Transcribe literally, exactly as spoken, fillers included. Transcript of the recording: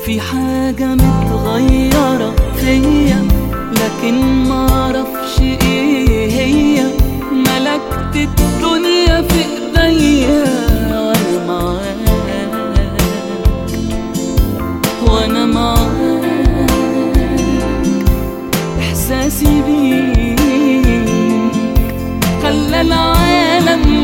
في حاجة متغيرة فيا لكن معرفش ايه هي. ملكت الدنيا في ايديا وانا معاك، وانا معاك. احساسي بيك خلى العالم